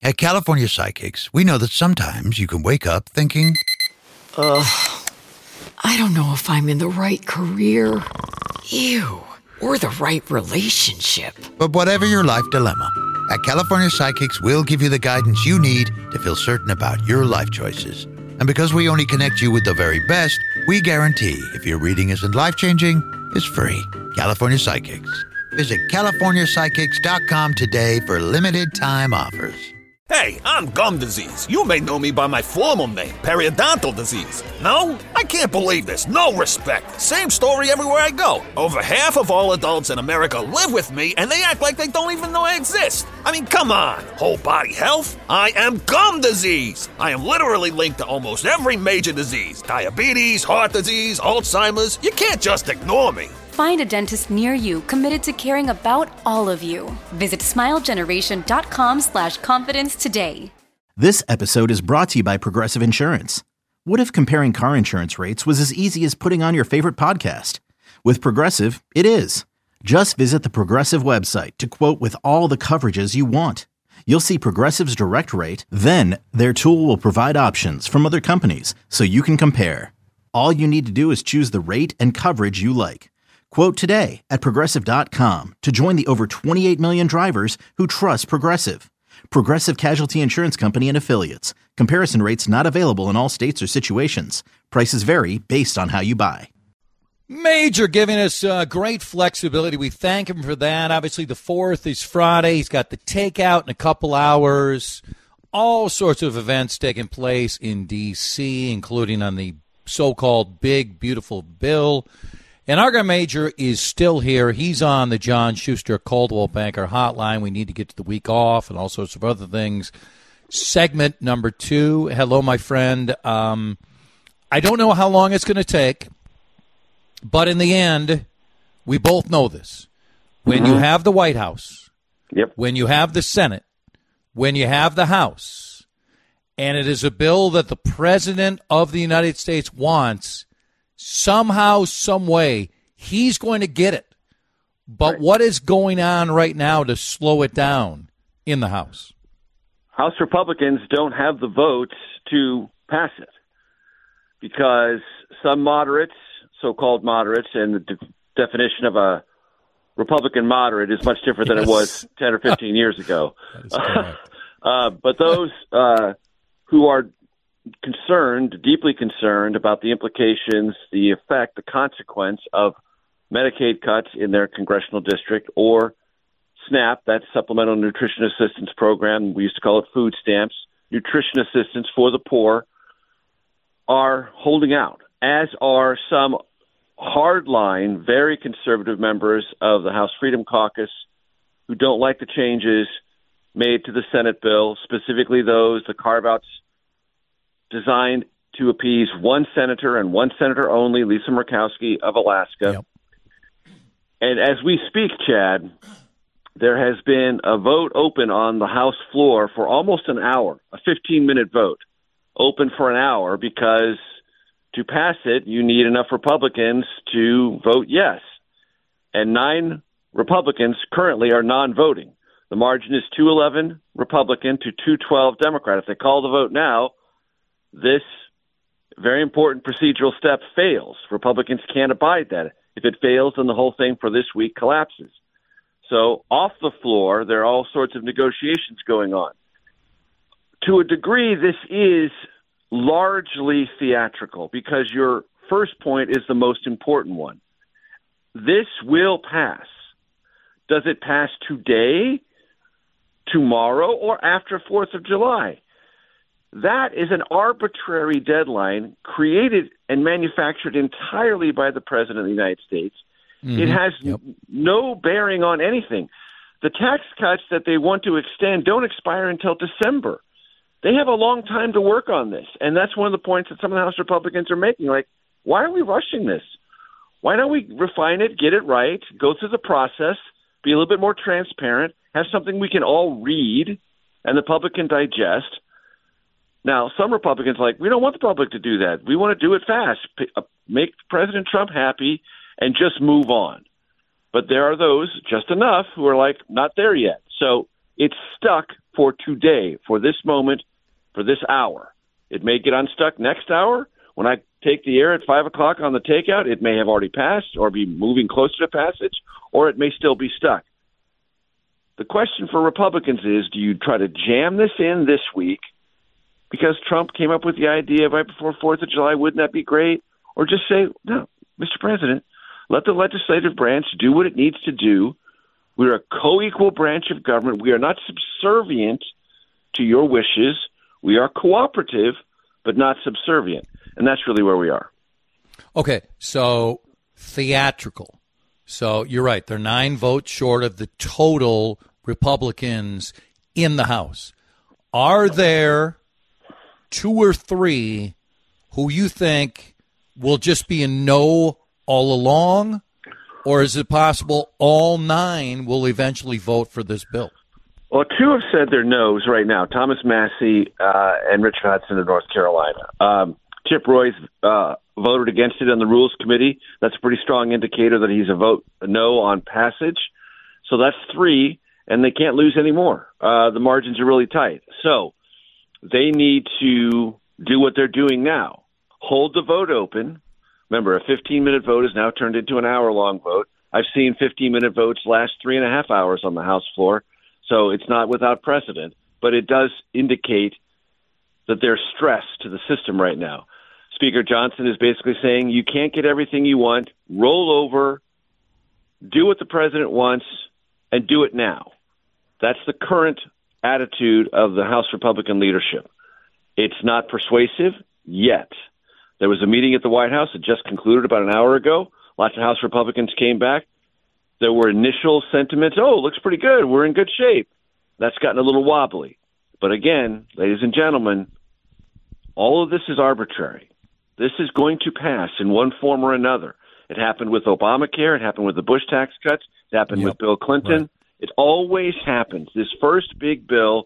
At California Psychics, we know that sometimes you can wake up thinking, I don't know if I'm in the right career. Ew. Or the right relationship. But whatever your life dilemma, at California Psychics, we'll give you the guidance you need to feel certain about your life choices. And because we only connect you with the very best, we guarantee if your reading isn't life-changing, it's free. California Psychics. Visit CaliforniaPsychics.com today for limited time offers. Hey, I'm gum disease. You may know me by my formal name, periodontal disease. No? I can't believe this. No respect. Same story everywhere I go. Over half of all adults in America live with me, and they act like they don't even know I exist. I mean, come on. Whole body health? I am gum disease. I am literally linked to almost every major disease. Diabetes, heart disease, Alzheimer's. You can't just ignore me. Find a dentist near you committed to caring about all of you. Visit smilegeneration.com/confidence today. This episode is brought to you by Progressive Insurance. What if comparing car insurance rates was as easy as putting on your favorite podcast? With Progressive, it is. Just visit the Progressive website to quote with all the coverages you want. You'll see Progressive's direct rate, then their tool will provide options from other companies so you can compare. All you need to do is choose the rate and coverage you like. Quote today at Progressive.com to join the over 28 million drivers who trust Progressive. Progressive Casualty Insurance Company and Affiliates. Comparison rates not available in all states or situations. Prices vary based on how you buy. Major giving us great flexibility. We thank him for that. Obviously, the 4th is Friday. He's got the takeout in a couple hours. All sorts of events taking place in D.C., including on the so-called Big, Beautiful Bill. And our guy Major is still here. He's on the John Schuster Coldwell Banker hotline. We need to get to the week off and all sorts of other things. Segment number 2. Hello, my friend. I don't know how long it's going to take, but in the end, we both know this. When you have the White House, when you have the Senate, when you have the House, and it is a bill that the President of the United States wants, somehow, some way, he's going to get it. But right. What is going on right now to slow it down in the House? House Republicans don't have the votes to pass it because some moderates, so-called moderates, and the definition of a Republican moderate is much different than it was 10 or 15 years ago. But those who are deeply concerned about the implications, the effect, the consequence of Medicaid cuts in their congressional district, or SNAP, that's Supplemental Nutrition Assistance Program, we used to call it food stamps, nutrition assistance for the poor, are holding out, as are some hardline, very conservative members of the House Freedom Caucus who don't like the changes made to the Senate bill, specifically the carve-outs designed to appease one senator and one senator only, Lisa Murkowski of Alaska. Yep. And as we speak, Chad, there has been a vote open on the House floor for almost an hour, a 15-minute vote, open for an hour, because to pass it, you need enough Republicans to vote yes. And 9 Republicans currently are non-voting. The margin is 211 Republican to 212 Democrat. If they call the vote now, this very important procedural step fails. Republicans can't abide that. If it fails, then the whole thing for this week collapses. So off the floor, there are all sorts of negotiations going on. To a degree, this is largely theatrical because your first point is the most important one. This will pass. Does it pass today, tomorrow, or after 4th of July? That is an arbitrary deadline created and manufactured entirely by the President of the United States. Mm-hmm. It has no bearing on anything. The tax cuts that they want to extend don't expire until December. They have a long time to work on this, and that's one of the points that some of the House Republicans are making. Like, why are we rushing this? Why don't we refine it, get it right, go through the process, be a little bit more transparent, have something we can all read and the public can digest? Now, some Republicans are like, we don't want the public to do that. We want to do it fast, make President Trump happy, and just move on. But there are those, just enough, who are like, not there yet. So It's stuck for today, for this moment, for this hour. It may get unstuck next hour. When I take the air at 5 o'clock on the takeout, it may have already passed or be moving closer to passage, or it may still be stuck. The question for Republicans is, do you try to jam this in this week because Trump came up with the idea right before 4th of July? Wouldn't that be great? Or just say, no, Mr. President, let the legislative branch do what it needs to do. We're a co-equal branch of government. We are not subservient to your wishes. We are cooperative, but not subservient. And that's really where we are. Okay, so theatrical. So you're right. They're 9 votes short of the total Republicans in the House. Are there 2 or 3 who you think will just be a no all along? Or is it possible all 9 will eventually vote for this bill? Well, 2 have said their no's right now, Thomas Massey and Richard Hudson of North Carolina. Chip Roy's voted against it on the Rules Committee. That's a pretty strong indicator that he's a no on passage. So that's 3, and they can't lose any more. The margins are really tight. So they need to do what they're doing now. Hold the vote open. Remember, a 15-minute vote is now turned into an hour-long vote. I've seen 15-minute votes last 3.5 hours on the House floor, so it's not without precedent. But it does indicate that there's stress to the system right now. Speaker Johnson is basically saying you can't get everything you want. Roll over, do what the president wants, and do it now. That's the current attitude of the House Republican leadership. It's not persuasive yet. There was a meeting at the White House that just concluded about an hour ago. Lots of House Republicans came back. There were initial sentiments, looks pretty good. We're in good shape. That's gotten a little wobbly. But again, ladies and gentlemen, all of this is arbitrary. This is going to pass in one form or another. It happened with Obamacare. It happened with the Bush tax cuts. It happened with Bill Clinton. Right. It always happens. This first big bill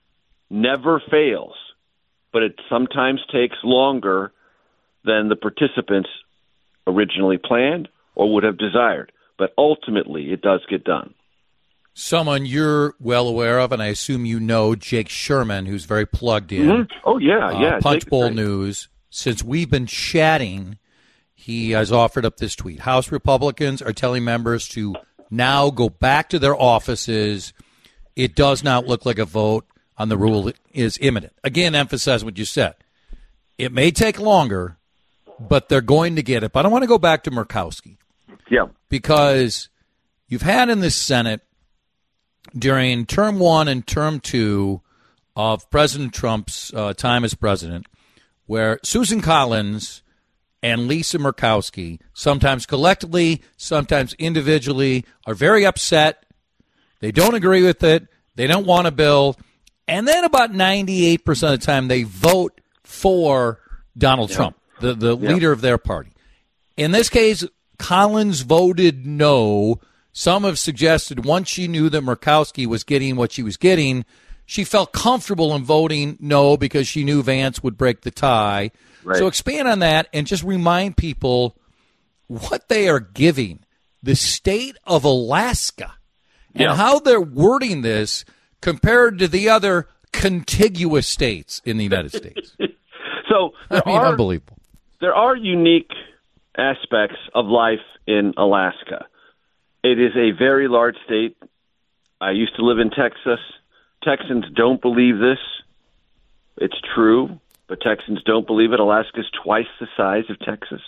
never fails, but it sometimes takes longer than the participants originally planned or would have desired. But ultimately, it does get done. Someone you're well aware of, and I assume you know, Jake Sherman, who's very plugged in. Mm-hmm. Oh, yeah. Punchbowl News. Since we've been chatting, he has offered up this tweet. House Republicans are telling members to now go back to their offices. It does not look like a vote on the rule is imminent. Again, emphasize what you said. It may take longer, but they're going to get it. But I want to go back to Murkowski. Yeah. Because you've had in the Senate during term 1 and term 2 of President Trump's time as president, where Susan Collins and Lisa Murkowski, sometimes collectively, sometimes individually, are very upset. They don't agree with it. They don't want a bill. And then about 98% of the time, they vote for Donald Trump, the leader of their party. In this case, Collins voted no. Some have suggested once she knew that Murkowski was getting what she was getting, she felt comfortable in voting no because she knew Vance would break the tie. Right. So expand on that and just remind people what they are giving the state of Alaska and how they're wording this compared to the other contiguous states in the United States. So unbelievable. There are unique aspects of life in Alaska. It is a very large state. I used to live in Texas. Texans don't believe this. It's true, but Texans don't believe it. Alaska is twice the size of Texas.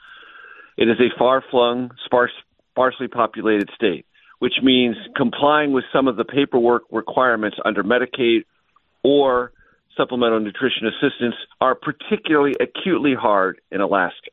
It is a far-flung, sparsely populated state, which means complying with some of the paperwork requirements under Medicaid or supplemental nutrition assistance are particularly acutely hard in Alaska.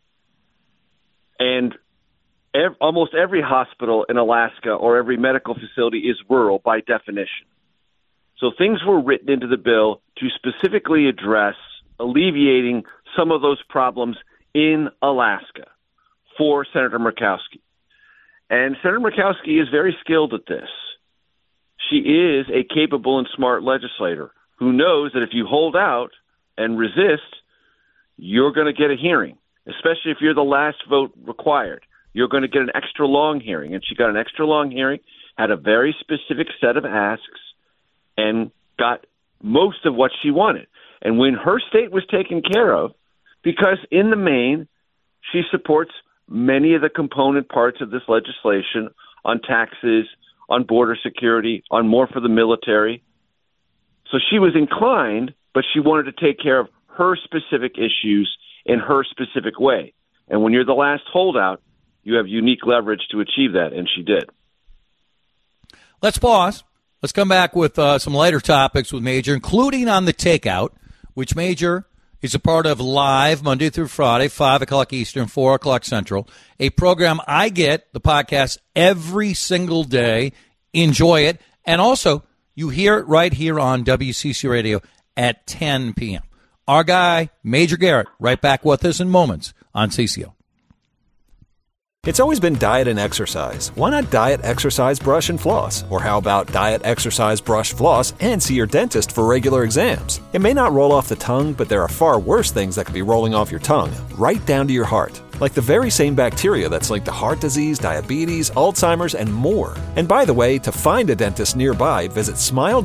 And almost every hospital in Alaska or every medical facility is rural by definition. So things were written into the bill to specifically address alleviating some of those problems in Alaska for Senator Murkowski. And Senator Murkowski is very skilled at this. She is a capable and smart legislator who knows that if you hold out and resist, you're going to get a hearing, especially if you're the last vote required. You're going to get an extra long hearing. And she got an extra long hearing, had a very specific set of asks, and got most of what she wanted. And when her state was taken care of, because in the main, she supports many of the component parts of this legislation on taxes, on border security, on more for the military. So she was inclined, but she wanted to take care of her specific issues in her specific way. And when you're the last holdout, you have unique leverage to achieve that, and she did. Let's pause. Let's come back with some lighter topics with Major, including on the takeout, which Major is a part of live Monday through Friday, 5 o'clock Eastern, 4 o'clock Central, a program I get, the podcast, every single day. Enjoy it. And also, you hear it right here on WCC Radio at 10 p.m. Our guy, Major Garrett, right back with us in moments on CCO. It's always been diet and exercise. Why not diet, exercise, brush, and floss? Or how about diet, exercise, brush, floss, and see your dentist for regular exams? It may not roll off the tongue, but there are far worse things that could be rolling off your tongue, right down to your heart. Like the very same bacteria that's linked to heart disease, diabetes, Alzheimer's, and more. And by the way, to find a dentist nearby, visit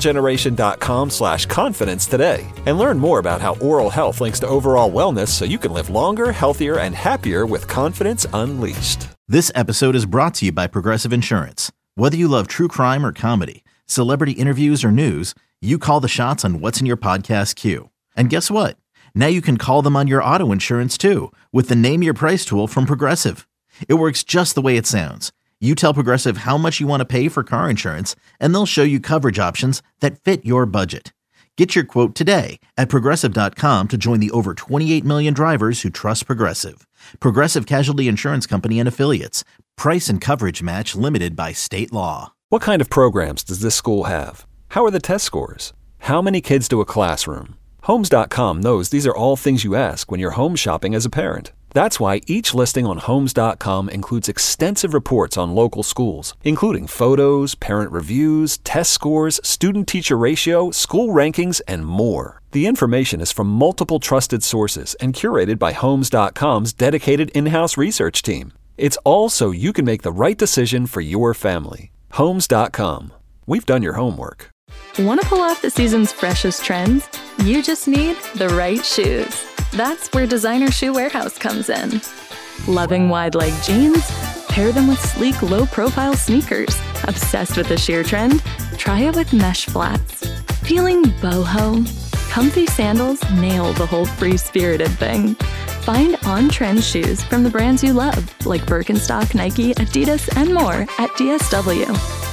smilegeneration.com/confidence today and learn more about how oral health links to overall wellness so you can live longer, healthier, and happier with confidence unleashed. This episode is brought to you by Progressive Insurance. Whether you love true crime or comedy, celebrity interviews or news, you call the shots on what's in your podcast queue. And guess what? Now you can call them on your auto insurance too with the Name Your Price tool from Progressive. It works just the way it sounds. You tell Progressive how much you want to pay for car insurance, and they'll show you coverage options that fit your budget. Get your quote today at Progressive.com to join the over 28 million drivers who trust Progressive. Progressive Casualty Insurance Company and Affiliates. Price and coverage match limited by state law. What kind of programs does this school have? How are the test scores? How many kids do a classroom? Homes.com knows these are all things you ask when you're home shopping as a parent. That's why each listing on Homes.com includes extensive reports on local schools, including photos, parent reviews, test scores, student-teacher ratio, school rankings, and more. The information is from multiple trusted sources and curated by Homes.com's dedicated in-house research team. It's all so you can make the right decision for your family. Homes.com. We've done your homework. Want to pull off the season's freshest trends? You just need the right shoes. That's where Designer Shoe Warehouse comes in. Loving wide-leg jeans? Pair them with sleek, low-profile sneakers. Obsessed with the sheer trend? Try it with mesh flats. Feeling boho? Comfy sandals nail the whole free-spirited thing. Find on-trend shoes from the brands you love, like Birkenstock, Nike, Adidas, and more at DSW.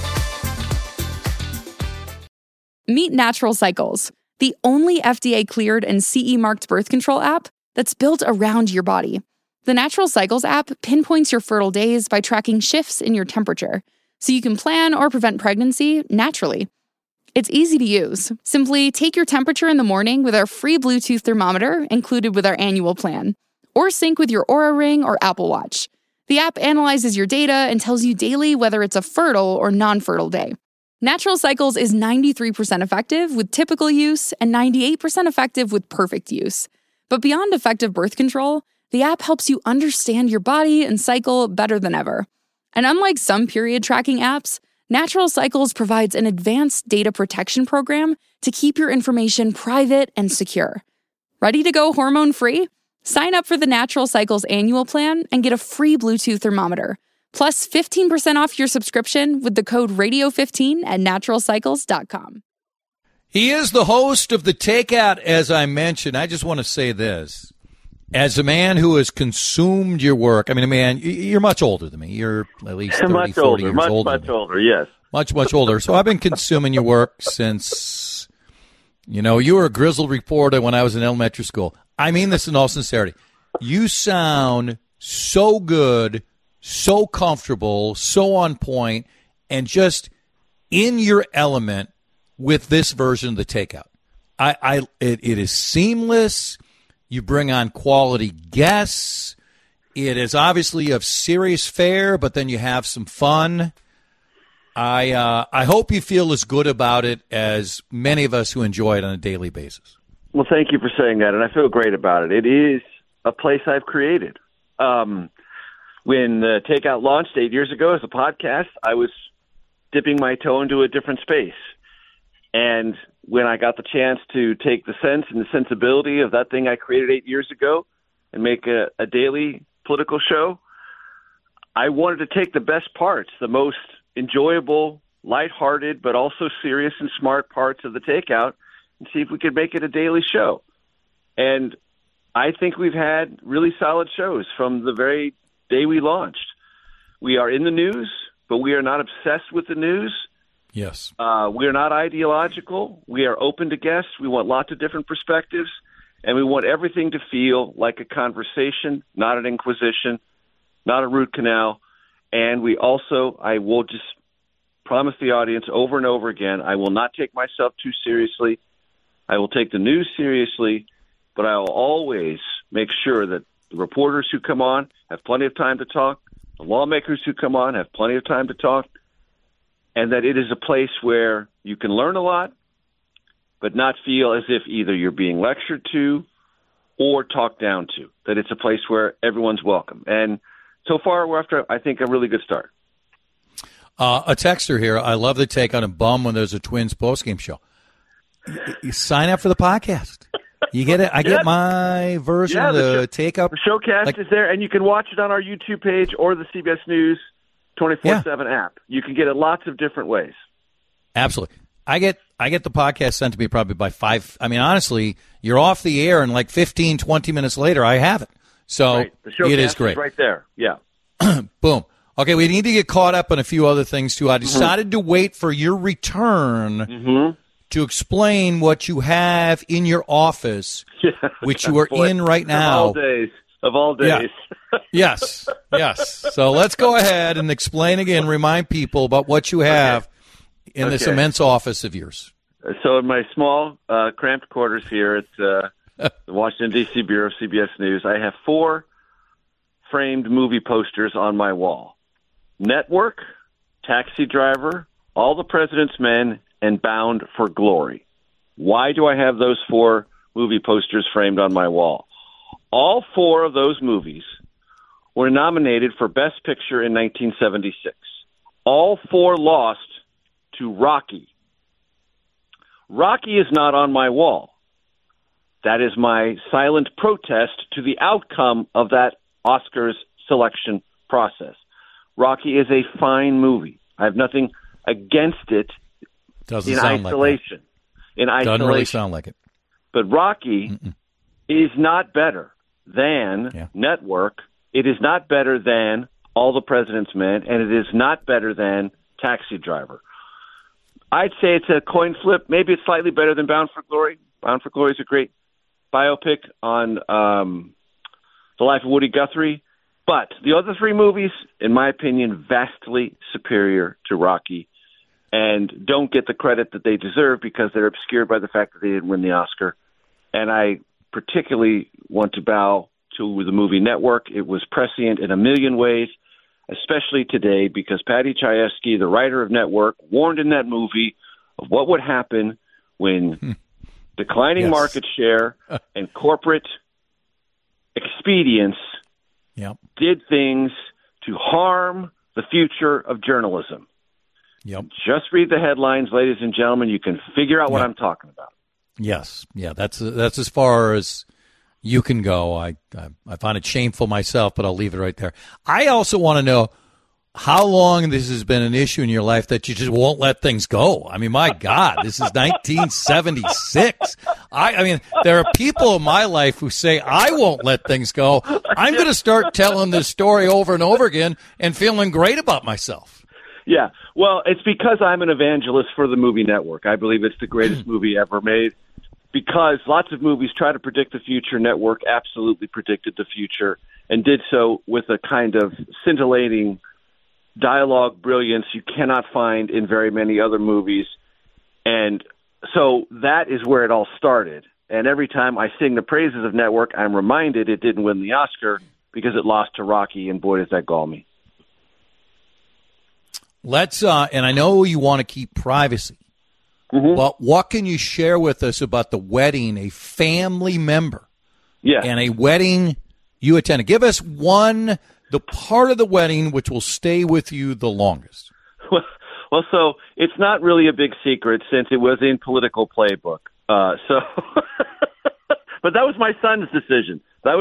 Meet Natural Cycles, the only FDA-cleared and CE-marked birth control app that's built around your body. The Natural Cycles app pinpoints your fertile days by tracking shifts in your temperature, so you can plan or prevent pregnancy naturally. It's easy to use. Simply take your temperature in the morning with our free Bluetooth thermometer included with our annual plan, or sync with your Oura Ring or Apple Watch. The app analyzes your data and tells you daily whether it's a fertile or non-fertile day. Natural Cycles is 93% effective with typical use and 98% effective with perfect use. But beyond effective birth control, the app helps you understand your body and cycle better than ever. And unlike some period tracking apps, Natural Cycles provides an advanced data protection program to keep your information private and secure. Ready to go hormone-free? Sign up for the Natural Cycles annual plan and get a free Bluetooth thermometer. Plus 15% off your subscription with the code radio15 at naturalcycles.com. He is the host of The Takeout, as I mentioned. I just want to say this. As a man who has consumed your work, I mean, man, you're much older than me. You're at least 30, 40 years older. Much older, yes. Much older. So I've been consuming your work since, you were a grizzled reporter when I was in elementary school. I mean this in all sincerity. You sound so good, so comfortable, so on point, and just in your element with this version of The Takeout. It is seamless. You bring on quality guests. It is obviously of serious fare, but then you have some fun. I hope you feel as good about it as many of us who enjoy it on a daily basis. Well, thank you for saying that, and I feel great about it. It is a place I've created. When the Takeout launched 8 years ago as a podcast, I was dipping my toe into a different space. And when I got the chance to take the sense and the sensibility of that thing I created 8 years ago and make a daily political show, I wanted to take the best parts, the most enjoyable, lighthearted, but also serious and smart parts of the Takeout and see if we could make it a daily show. And I think we've had really solid shows from the very day we launched. We are in the news, but we are not obsessed with the news. Yes. We are not ideological. We are open to guests. We want lots of different perspectives, and we want everything to feel like a conversation, not an inquisition, not a root canal. And we also, I will just promise the audience over and over again, I will not take myself too seriously. I will take the news seriously, but I will always make sure that the reporters who come on have plenty of time to talk, the lawmakers who come on have plenty of time to talk, and that it is a place where you can learn a lot, but not feel as if either you're being lectured to or talked down to, that it's a place where everyone's welcome. And so far, we're after, I think, a really good start. A texter here, I love the take on a bum when there's a Twins postgame show. You sign up for the podcast. You get it. I get my version of the Takeout. The showcast is there, and you can watch it on our YouTube page or the CBS News 24/7 app. You can get it lots of different ways. Absolutely. I get the podcast sent to me probably by 5. I mean, honestly, you're off the air, and like 15, 20 minutes later, I have it. So right. The showcast it is great. Is right there. Yeah. Boom. Okay, we need to get caught up on a few other things, too. I decided to wait for your return to explain what you have in your office, which you are in right now. Of all days. Yeah. Yes. So let's go ahead and explain again, remind people about what you have in this immense office of yours. So in my small, cramped quarters here at the Washington, D.C. Bureau of CBS News, I have 4 framed movie posters on my wall. Network, Taxi Driver, All the President's Men, and Bound for Glory. Why do I have those 4 movie posters framed on my wall? All 4 of those movies were nominated for Best Picture in 1976. All 4 lost to Rocky. Rocky is not on my wall. That is my silent protest to the outcome of that Oscars selection process. Rocky is a fine movie. I have nothing against it in isolation. Doesn't really sound like it. But Rocky is not better than Network. It is not better than All the President's Men, and it is not better than Taxi Driver. I'd say it's a coin flip. Maybe it's slightly better than Bound for Glory. Bound for Glory is a great biopic on the life of Woody Guthrie. But the other 3 movies, in my opinion, vastly superior to Rocky and don't get the credit that they deserve because they're obscured by the fact that they didn't win the Oscar. And I particularly want to bow to the movie Network. It was prescient in a million ways, especially today, because Patty Chayefsky, the writer of Network, warned in that movie of what would happen when declining market share and corporate expedience did things to harm the future of journalism. Just read the headlines, ladies and gentlemen. You can figure out what I'm talking about. Yes. Yeah, that's as far as you can go. I find it shameful myself, but I'll leave it right there. I also want to know how long this has been an issue in your life that you just won't let things go. I mean, my God, this is 1976. I mean, there are people in my life who say, I won't let things go. I'm going to start telling this story over and over again and feeling great about myself. Yeah, well, it's because I'm an evangelist for the movie Network. I believe it's the greatest movie ever made. Because lots of movies try to predict the future, Network absolutely predicted the future and did so with a kind of scintillating dialogue brilliance you cannot find in very many other movies. And so that is where it all started. And every time I sing the praises of Network, I'm reminded it didn't win the Oscar because it lost to Rocky, and boy, does that gall me. Let's, and I know you want to keep privacy, but what can you share with us about the wedding, a family member and a wedding you attended? Give us the part of the wedding which will stay with you the longest. So it's not really a big secret since it was in Political Playbook. But that was my son's decision.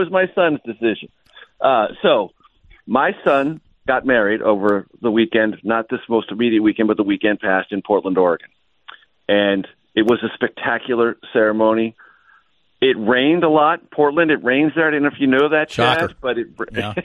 So my son got married over the weekend, not this most immediate weekend, but the weekend past in Portland, Oregon. And it was a spectacular ceremony. It rained a lot. Portland, it rains there. I don't know if you know that, Chad, but Yeah.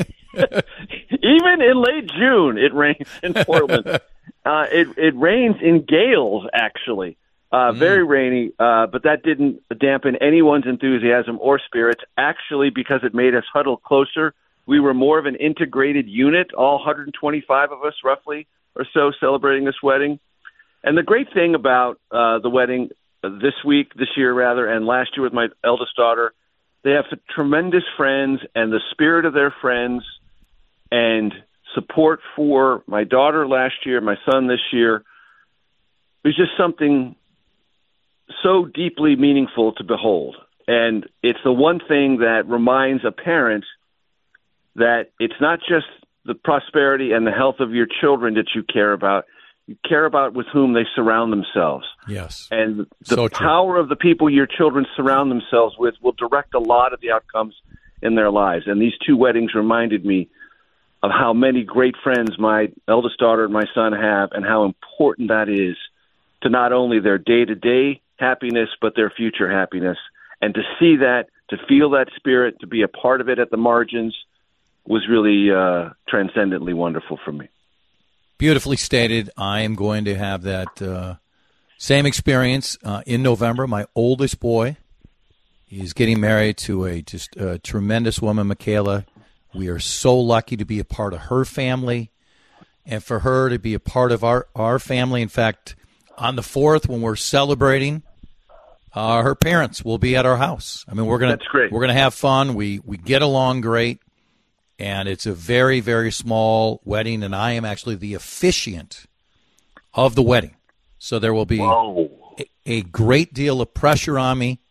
Even in late June, it rains in Portland. It rains in gales, actually. Very rainy, but that didn't dampen anyone's enthusiasm or spirits, actually, because it made us huddle closer. We were more of an integrated unit, all 125 of us, roughly, or so, celebrating this wedding. And the great thing about the wedding this year, and last year with my eldest daughter, they have tremendous friends, and the spirit of their friends and support for my daughter last year, my son this year, was just something so deeply meaningful to behold. And it's the one thing that reminds a parent that it's not just the prosperity and the health of your children that you care about. You care about with whom they surround themselves. Yes. And the power of the people your children surround themselves with will direct a lot of the outcomes in their lives. And these two weddings reminded me of how many great friends my eldest daughter and my son have, and how important that is to not only their day-to-day happiness, but their future happiness. And to see that, to feel that spirit, to be a part of it at the margins was really transcendently wonderful for me. Beautifully stated. I am going to have that same experience in November. My oldest boy is getting married to a tremendous woman, Michaela. We are so lucky to be a part of her family and for her to be a part of our family. In fact, on the 4th, when we're celebrating, her parents will be at our house. I mean, That's great. We're gonna have fun. We get along great, and it's a very, very small wedding, and I am actually the officiant of the wedding. So there will be a great deal of pressure on me.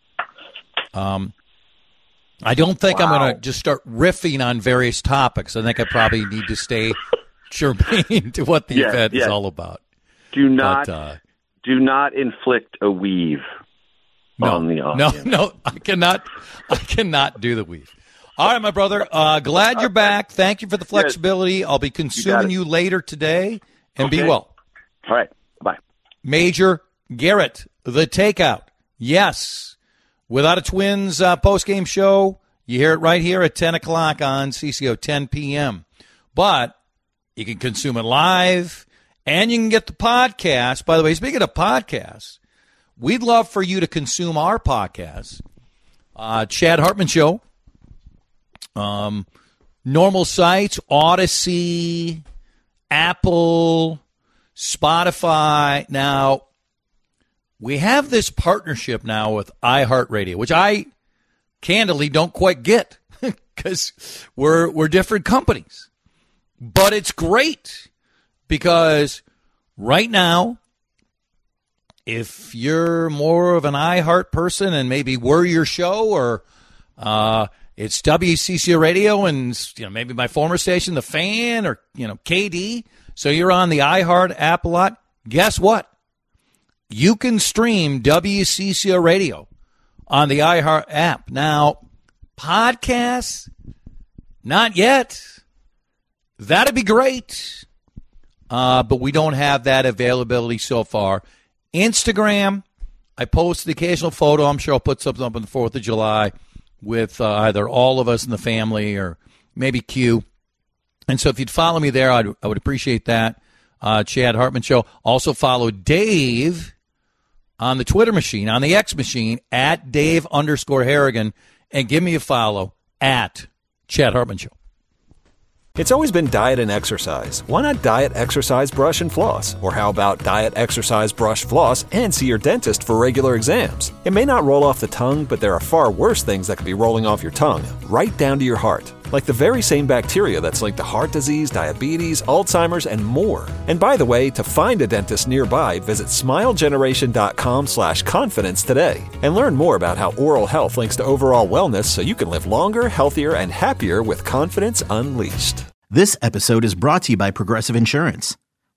I don't think I'm going to just start riffing on various topics. I think I probably need to stay germane to what the event is all about. Do not inflict a weave on the audience. No, I cannot do the weave. All right, my brother. Glad you're back. Thank you for the flexibility. I'll be consuming you later today, and be well. All right. Bye. Major Garrett, the takeout. Yes. Without a Twins post-game show, you hear it right here at 10 o'clock on CCO, 10 p.m. But you can consume it live, and you can get the podcast. By the way, speaking of podcasts, we'd love for you to consume our podcast. Chad Hartman Show, normal sites, Odyssey, Apple, Spotify. Now, we have this partnership now with iHeartRadio, which I candidly don't quite get because we're different companies. But it's great because right now, if you're more of an iHeart person and maybe we're your show, or it's WCCO Radio and maybe my former station, The Fan, or KD, so you're on the iHeart app a lot, guess what? You can stream WCCO Radio on the iHeart app. Now, podcasts, not yet. That'd be great. But we don't have that availability so far. Instagram, I post the occasional photo. I'm sure I'll put something up on the 4th of July with either all of us in the family or maybe Q. And so if you'd follow me there, I would appreciate that. Chad Hartman Show. Also follow Dave on the Twitter machine, on the X machine, at Dave_Harrigan, and give me a follow at Chad Hartman Show. It's always been diet and exercise. Why not diet, exercise, brush, and floss? Or how about diet, exercise, brush, floss, and see your dentist for regular exams? It may not roll off the tongue, but there are far worse things that could be rolling off your tongue, right down to your heart. Like the very same bacteria that's linked to heart disease, diabetes, Alzheimer's, and more. And by the way, to find a dentist nearby, visit smilegeneration.com/confidence today. And learn more about how oral health links to overall wellness so you can live longer, healthier, and happier with confidence unleashed. This episode is brought to you by Progressive Insurance.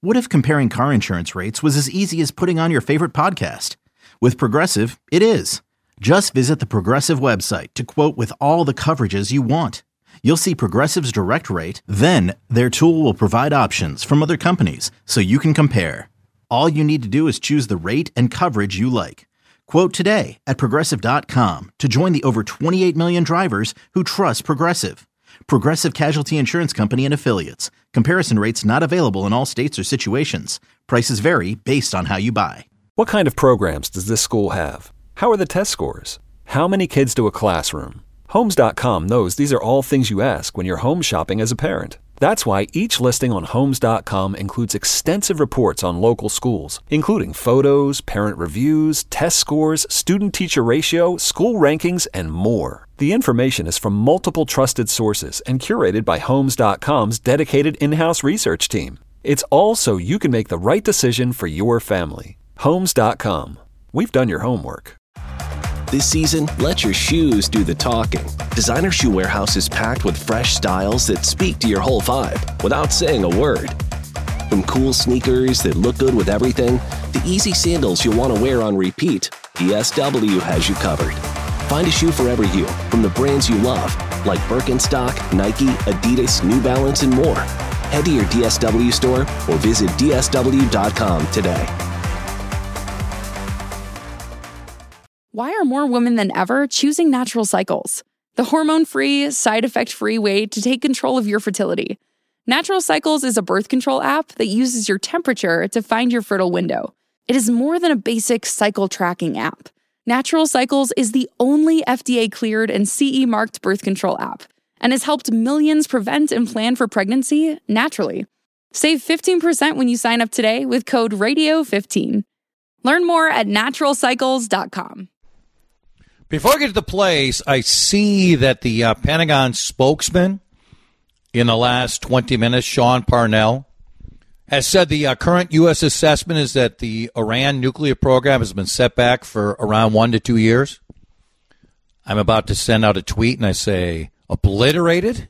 What if comparing car insurance rates was as easy as putting on your favorite podcast? With Progressive, it is. Just visit the Progressive website to quote with all the coverages you want. You'll see Progressive's direct rate, then their tool will provide options from other companies so you can compare. All you need to do is choose the rate and coverage you like. Quote today at Progressive.com to join the over 28 million drivers who trust Progressive. Progressive Casualty Insurance Company and Affiliates. Comparison rates not available in all states or situations. Prices vary based on how you buy. What kind of programs does this school have? How are the test scores? How many kids do a classroom? Homes.com knows these are all things you ask when you're home shopping as a parent. That's why each listing on Homes.com includes extensive reports on local schools, including photos, parent reviews, test scores, student-teacher ratio, school rankings, and more. The information is from multiple trusted sources and curated by Homes.com's dedicated in-house research team. It's all so you can make the right decision for your family. Homes.com. We've done your homework. This season, let your shoes do the talking. Designer Shoe Warehouse is packed with fresh styles that speak to your whole vibe without saying a word. From cool sneakers that look good with everything, to easy sandals you'll want to wear on repeat, DSW has you covered. Find a shoe for every you, from the brands you love, like Birkenstock, Nike, Adidas, New Balance, and more. Head to your DSW store or visit DSW.com today. Why are more women than ever choosing Natural Cycles? The hormone-free, side-effect-free way to take control of your fertility. Natural Cycles is a birth control app that uses your temperature to find your fertile window. It is more than a basic cycle tracking app. Natural Cycles is the only FDA-cleared and CE-marked birth control app and has helped millions prevent and plan for pregnancy naturally. Save 15% when you sign up today with code RADIO15. Learn more at naturalcycles.com. Before I get to the plays, I see that the Pentagon spokesman in the last 20 minutes, Sean Parnell, has said the current U.S. assessment is that the Iran nuclear program has been set back for around 1 to 2 years. I'm about to send out a tweet, and I say, obliterated,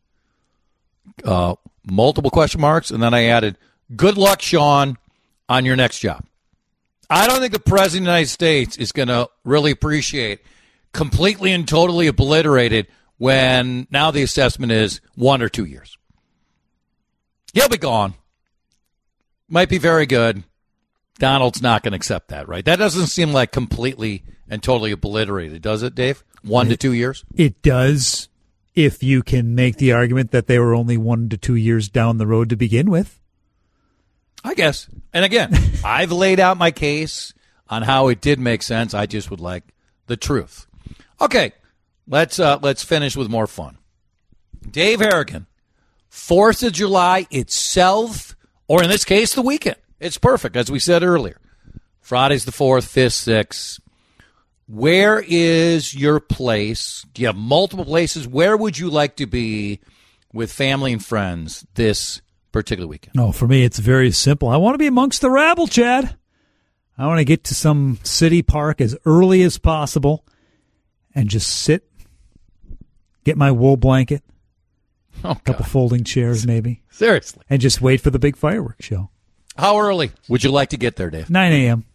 multiple question marks, and then I added, good luck, Sean, on your next job. I don't think the President of the United States is going to really appreciate completely and totally obliterated when now the assessment is 1 or 2 years. He'll be gone. Might be very good. Donald's not going to accept that, right? That doesn't seem like completely and totally obliterated, does it, Dave? 1 to 2 years? It does, if you can make the argument that they were only 1 to 2 years down the road to begin with. I guess. And again, I've laid out my case on how it did make sense. I just would like the truth. Okay, let's finish with more fun. Dave Harrigan, 4th of July itself, or in this case, the weekend. It's perfect, as we said earlier. Friday's the 4th, 5th, 6th. Where is your place? Do you have multiple places? Where would you like to be with family and friends this particular weekend? No, for me, it's very simple. I want to be amongst the rabble, Chad. I want to get to some city park as early as possible and just sit, get my wool blanket, a couple folding chairs maybe. Seriously. And just wait for the big fireworks show. How early would you like to get there, Dave? 9 a.m.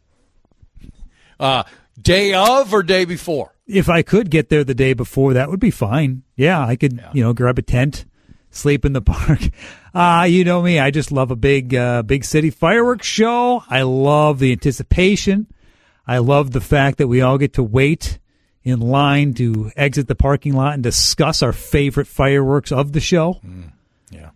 Day of or day before? If I could get there the day before, that would be fine. Yeah, I could, grab a tent, sleep in the park. You know me. I just love a big city fireworks show. I love the anticipation. I love the fact that we all get to wait in line to exit the parking lot and discuss our favorite fireworks of the show. Yeah.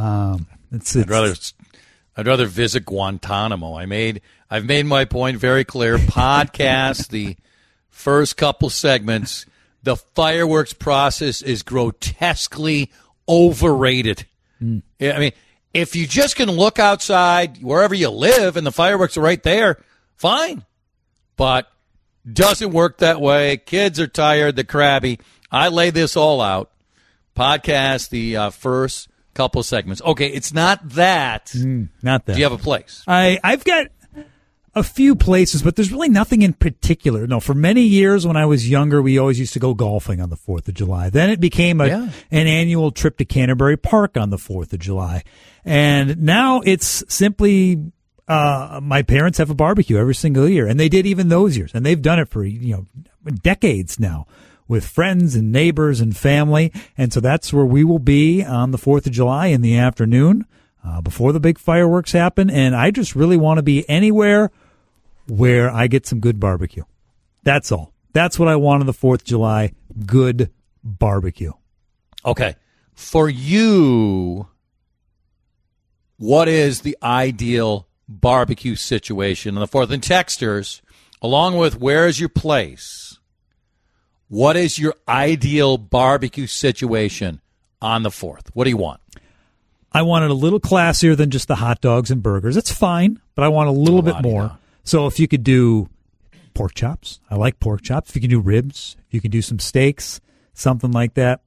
I'd rather visit Guantanamo. I've made my point very clear. Podcast, the first couple segments, the fireworks process is grotesquely overrated. I mean, if you just can look outside wherever you live and the fireworks are right there, fine. But doesn't work that way. Kids are tired, they're crabby. I lay this all out. Podcast, the first couple segments. Okay, it's not that. Not that. Do you have a place? I've got A few places, but there's really nothing in particular. No, for many years when I was younger, we always used to go golfing on the 4th of July. Then it became an annual trip to Canterbury Park on the 4th of July. And now it's simply my parents have a barbecue every single year, and they did even those years. And they've done it for decades now with friends and neighbors and family. And so that's where we will be on the 4th of July in the afternoon before the big fireworks happen. And I just really want to be anywhere where I get some good barbecue. That's all. That's what I want on the 4th of July, good barbecue. Okay. For you, what is the ideal barbecue situation on the 4th? And texters, along with where's your place, what is your ideal barbecue situation on the 4th? What do you want? I want it a little classier than just the hot dogs and burgers. It's fine, but I want a little bit more. So if you could do pork chops, I like pork chops. If you can do ribs, if you can do some steaks, something like that.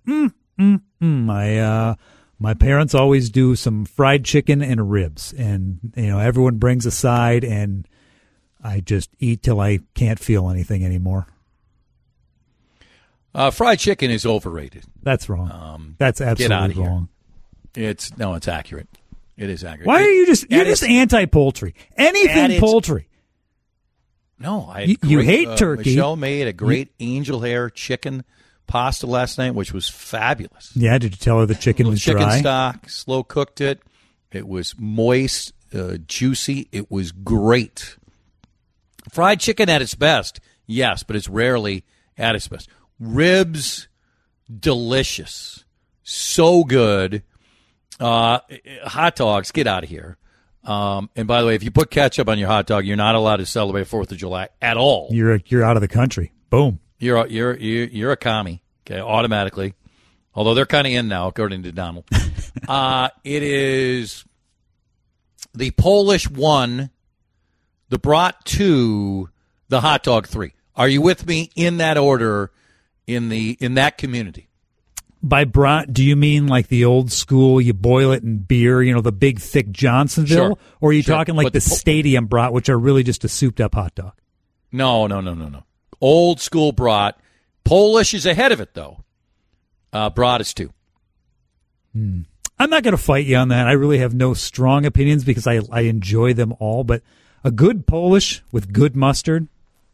My parents always do some fried chicken and ribs, and everyone brings a side, and I just eat till I can't feel anything anymore. Fried chicken is overrated. That's wrong. That's absolutely wrong. It's accurate. It is accurate. Why are you just anti-poultry? Anything poultry. No, you hate turkey. Michelle made a great angel hair chicken pasta last night, which was fabulous. Yeah, did you tell her the chicken was chicken dry? Chicken stock, slow cooked it. It was moist, juicy. It was great. Fried chicken at its best, yes, but it's rarely at its best. Ribs, delicious, so good. Hot dogs, get out of here. And by the way, if you put ketchup on your hot dog, you're not allowed to celebrate 4th of July at all. You're out of the country. Boom. You're a commie, okay, automatically. Although they're kind of in now, according to Donald. It is the Polish 1, the brat 2, the hot dog 3. Are you with me in that order in that community? By brat, do you mean like the old school, you boil it in beer, the big, thick Johnsonville? Sure. Or are you talking like the stadium brat, which are really just a souped-up hot dog? No. Old school brat. Polish is ahead of it, though. Brat is 2. I'm not going to fight you on that. I really have no strong opinions because I enjoy them all. But a good Polish with good mustard,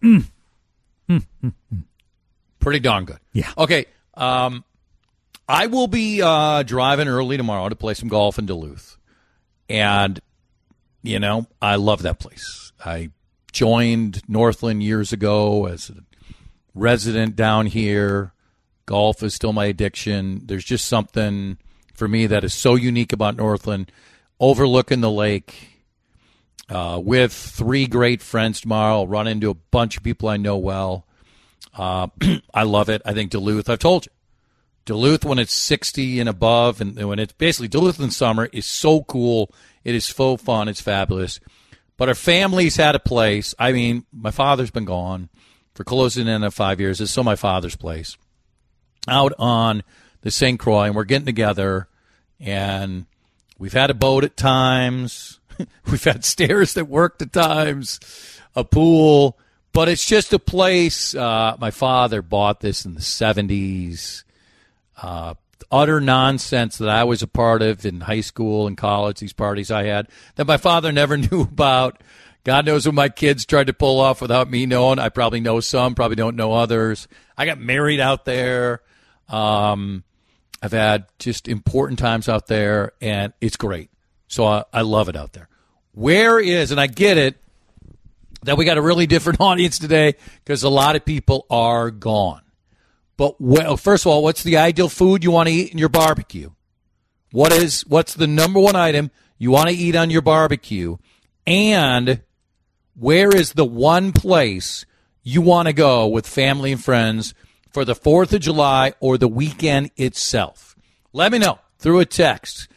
pretty darn good. Yeah. Okay. I will be driving early tomorrow to play some golf in Duluth. And, I love that place. I joined Northland years ago as a resident down here. Golf is still my addiction. There's just something for me that is so unique about Northland. Overlooking the lake with 3 great friends tomorrow. I'll run into a bunch of people I know well. I love it. I think Duluth, I've told you. Duluth, when it's 60 and above, and when it's basically Duluth in summer, is so cool. It is so fun. It's fabulous. But our family's had a place. I mean, my father's been gone for closing in on 5 years. It's still my father's place out on the St. Croix, and we're getting together, and we've had a boat at times. We've had stairs that worked at times, a pool, but it's just a place. My father bought this in the 70s. Utter nonsense that I was a part of in high school and college, these parties I had, that my father never knew about. God knows what my kids tried to pull off without me knowing. I probably know some, probably don't know others. I got married out there. I've had just important times out there, and it's great. So I love it out there. Where is, and I get it, that we got a really different audience today because a lot of people are gone. But first of all, what's the ideal food you want to eat in your barbecue? What's the number one item you want to eat on your barbecue? And where is the one place you want to go with family and friends for the 4th of July or the weekend itself? Let me know through a text,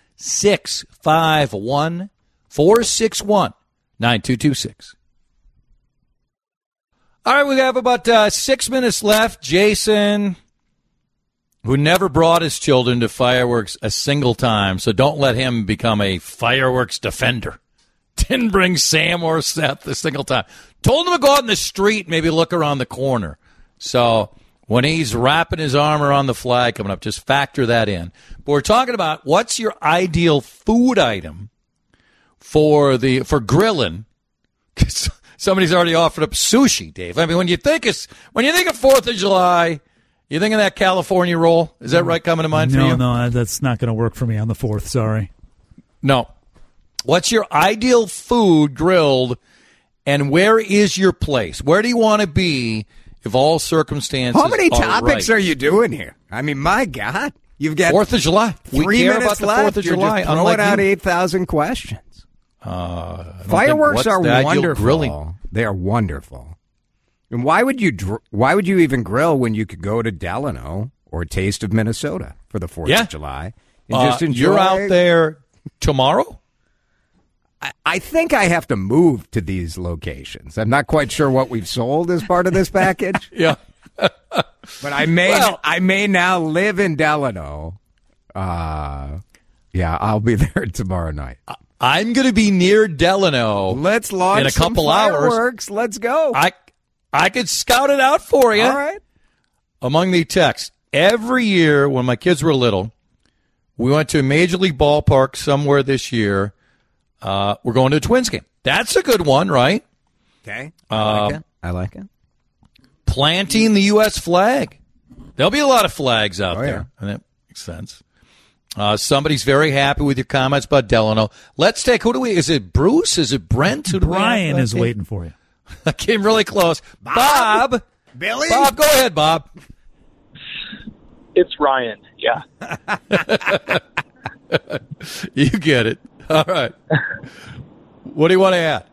651-461-9226. All right, we have about 6 minutes left. Jason, who never brought his children to fireworks a single time, so don't let him become a fireworks defender. Didn't bring Sam or Seth a single time. Told him to go out in the street, maybe look around the corner. So when he's wrapping his arm around the flag coming up, just factor that in. But we're talking about what's your ideal food item for grilling. Somebody's already offered up sushi, Dave. I mean, when you think of 4th of July, you think of that California roll? Is that right coming to mind for you? No, that's not going to work for me on the 4th. Sorry. No. What's your ideal food grilled, and where is your place? Where do you want to be if all circumstances How many topics right? are you doing here? I mean, my God. You've got 4th of July. 3 we care minutes about the 4th left. of July. You're just throwing out 8,000 questions. Fireworks are wonderful. They are wonderful. And why would you even grill when you could go to Delano or Taste of Minnesota for the 4th of July and just enjoy? You're out there tomorrow? I think I have to move to these locations. I'm not quite sure what we've sold as part of this package. Yeah. But I may now live in Delano. Yeah, I'll be there tomorrow night. I'm going to be near Delano. Let's launch in a couple fireworks. hours. Let's go. I could scout it out for you. All right. Among the texts, every year when my kids were little, we went to a Major League ballpark somewhere this year. We're going to a Twins game. That's a good one, right? Okay. I like it. Planting the U.S. flag. There'll be a lot of flags out there, and that makes sense. Somebody's very happy with your comments about Delano. Let's take, is it Bruce? Is it Brent? Brian is waiting for you. I came really close. Bob. Billy? Bob, go ahead, Bob. It's Ryan, yeah. You get it. All right. What do you want to add?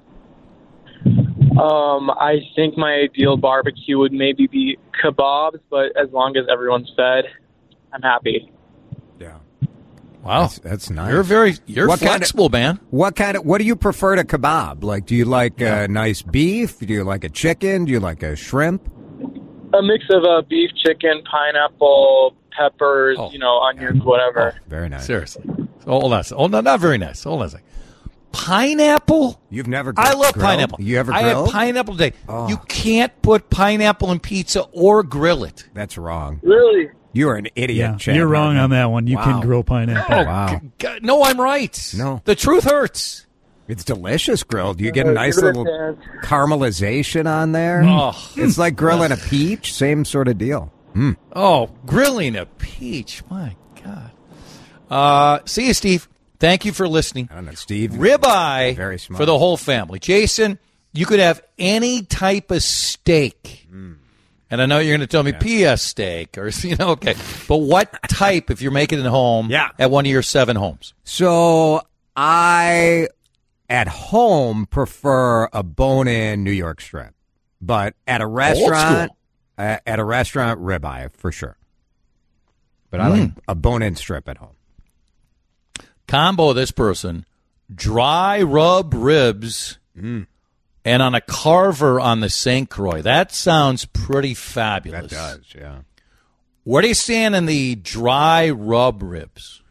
I think my ideal barbecue would maybe be kebabs, but as long as everyone's fed, I'm happy. Yeah. Wow, that's nice. You're flexible, man. What do you prefer to kebab? Like, do you like nice beef? Do you like a chicken? Do you like a shrimp? A mix of beef, chicken, pineapple, peppers, onions, whatever. Oh, very nice. Seriously. Hold on. Oh, no, not very nice. Hold on a second. Pineapple? You've never I love grilled? pineapple. You ever I grilled? had pineapple today. Oh. You can't put pineapple in pizza or grill it. That's wrong. Really? You are an idiot, Chad. You're wrong on that one. You Wow. can grill pineapple. Oh, Wow. God, no, I'm right. No. The truth hurts. It's delicious grilled. You get a nice little caramelization on there. Oh. It's like grilling a peach. Same sort of deal. Mm. Oh, grilling a peach. My God. See you, Steve. Thank you for listening. I don't know, Steve. Ribeye Very smart. for the whole family. Jason, you could have any type of steak. And I know you're going to tell me PS steak or, okay. But what type if you're making it at home at one of your 7 homes? So I, at home, prefer a bone-in New York strip. But at a restaurant, ribeye for sure. But I like a bone-in strip at home. Combo this person, dry rub ribs and on a carver on the St. Croix. That sounds pretty fabulous. That does, yeah. Where do you stand in the dry rub ribs?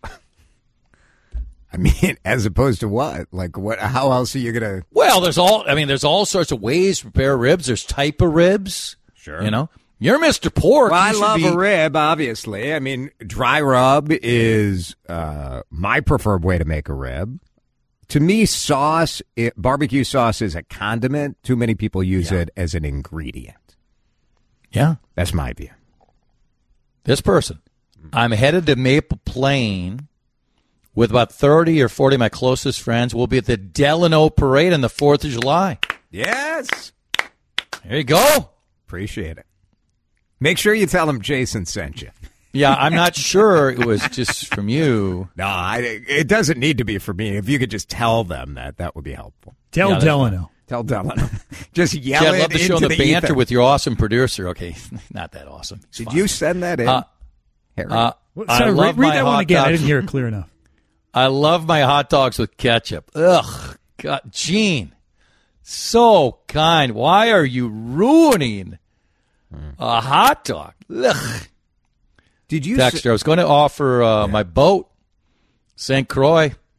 I mean, as opposed to what? Like what? How else are you going to? Well, there's all sorts of ways to prepare ribs. There's type of ribs. Sure. You're Mr. Pork. Well, I love a rib, obviously. I mean, dry rub is my preferred way to make a rib. To me, barbecue sauce is a condiment. Too many people use it as an ingredient. Yeah. That's my view. This person, I'm headed to Maple Plain with about 30 or 40 of my closest friends. We'll be at the Delano Parade on the 4th of July. Yes. There you go. Appreciate it. Make sure you tell them Jason sent you. Yeah, I'm not sure it was just from you. No, it doesn't need to be for me. If you could just tell them that would be helpful. Tell Delano. Tell Delano. Just yell I'd love to show into the the banter ether. with your awesome producer. Okay, not that awesome. Did you send that in? Harry? Sorry, read that one again. I didn't hear it clear enough. I love my hot dogs with ketchup. Ugh, God, Gene, so kind. Why are you ruining a hot dog? Ugh. Did you Dexter, I was going to offer my boat, St. Croix.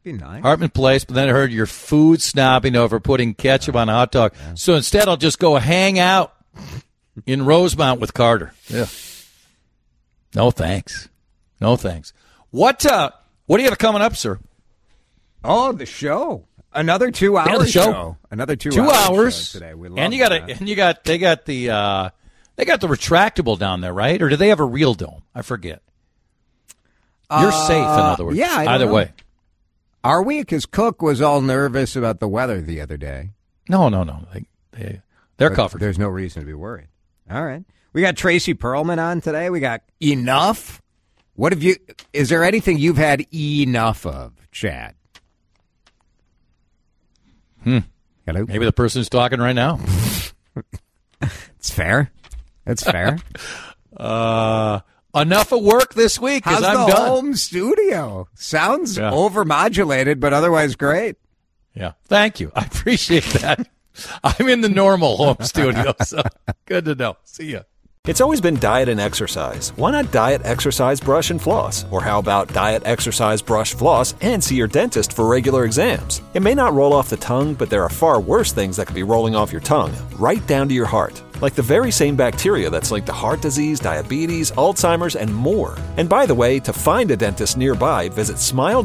be nice. Hartman Place, but then I heard you're food snobbing over putting ketchup on a hot dog. Yeah. So instead, I'll just go hang out in Rosemount with Carter. Yeah. No thanks. No thanks. What do you have coming up, sir? Oh, the show. Another 2 hour show. Another 2 hours today. We love and you got they got the retractable down there, right? Or do they have a real dome? I forget. You're safe, in other words. Yeah, either way. Are we? Because Cook was all nervous about the weather the other day. No. They're covered. There's no reason to be worried. All right. We got Tracy Perlman on today. We got enough. Is there anything you've had enough of, Chad? Hello? Maybe the person who's talking right now. It's fair. It's fair. Enough of work this week because I'm How's the done. home studio? Sounds overmodulated, but otherwise great. Yeah. Thank you. I appreciate that. I'm in the normal home studio, so good to know. See ya. It's always been diet and exercise. Why not diet, exercise, brush, and floss? Or how about diet, exercise, brush, floss, and see your dentist for regular exams? It may not roll off the tongue, but there are far worse things that could be rolling off your tongue, right down to your heart. Like the very same bacteria that's linked to heart disease, diabetes, Alzheimer's, and more. And by the way, to find a dentist nearby, visit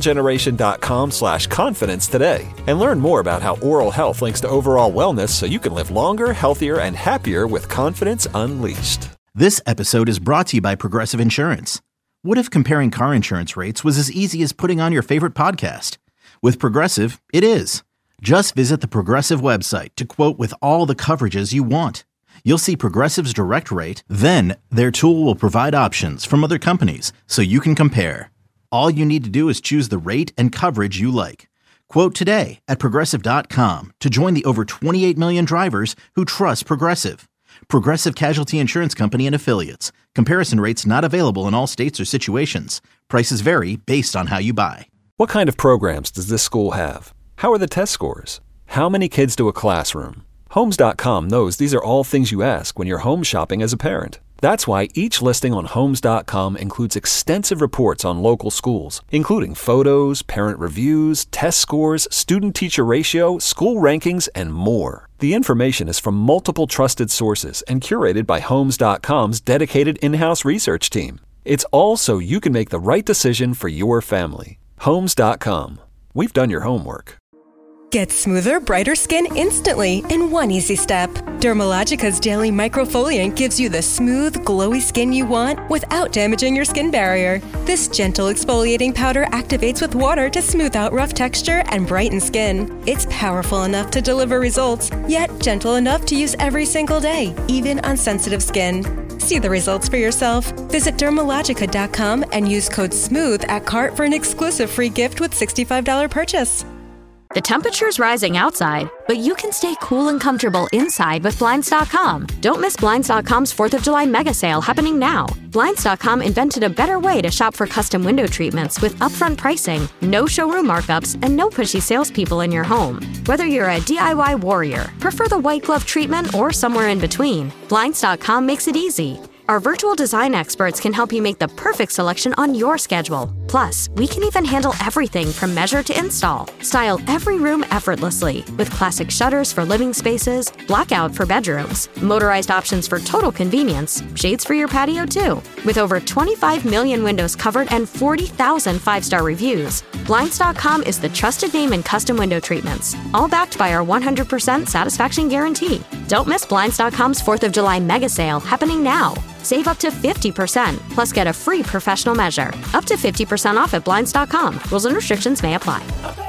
smilegeneration.com/confidence today. And learn more about how oral health links to overall wellness so you can live longer, healthier, and happier with confidence unleashed. This episode is brought to you by Progressive Insurance. What if comparing car insurance rates was as easy as putting on your favorite podcast? With Progressive, it is. Just visit the Progressive website to quote with all the coverages you want. You'll see Progressive's direct rate, then their tool will provide options from other companies so you can compare. All you need to do is choose the rate and coverage you like. Quote today at Progressive.com to join the over 28 million drivers who trust Progressive. Progressive Casualty Insurance Company and Affiliates. Comparison rates not available in all states or situations. Prices vary based on how you buy. What kind of programs does this school have? How are the test scores? How many kids do a classroom? Homes.com knows these are all things you ask when you're home shopping as a parent. That's why each listing on Homes.com includes extensive reports on local schools, including photos, parent reviews, test scores, student-teacher ratio, school rankings, and more. The information is from multiple trusted sources and curated by Homes.com's dedicated in-house research team. It's all so you can make the right decision for your family. Homes.com. We've done your homework. Get smoother, brighter skin instantly in one easy step. Dermalogica's daily microfoliant gives you the smooth, glowy skin you want without damaging your skin barrier. This gentle exfoliating powder activates with water to smooth out rough texture and brighten skin. It's powerful enough to deliver results, yet gentle enough to use every single day, even on sensitive skin. See the results for yourself. Visit Dermalogica.com and use code SMOOTH at cart for an exclusive free gift with $65 purchase. The temperature's rising outside, but you can stay cool and comfortable inside with Blinds.com. Don't miss Blinds.com's 4th of July mega sale happening now. Blinds.com invented a better way to shop for custom window treatments with upfront pricing, no showroom markups, and no pushy salespeople in your home. Whether you're a DIY warrior, prefer the white glove treatment, or somewhere in between, Blinds.com makes it easy. Our virtual design experts can help you make the perfect selection on your schedule. Plus, we can even handle everything from measure to install. Style every room effortlessly with classic shutters for living spaces, blackout for bedrooms, motorized options for total convenience, shades for your patio too. With over 25 million windows covered and 40,000 5-star reviews, Blinds.com is the trusted name in custom window treatments, all backed by our 100% satisfaction guarantee. Don't miss Blinds.com's 4th of July mega sale happening now. Save up to 50%, plus get a free professional measure. Up to 50% off at Blinds.com. Rules and restrictions may apply.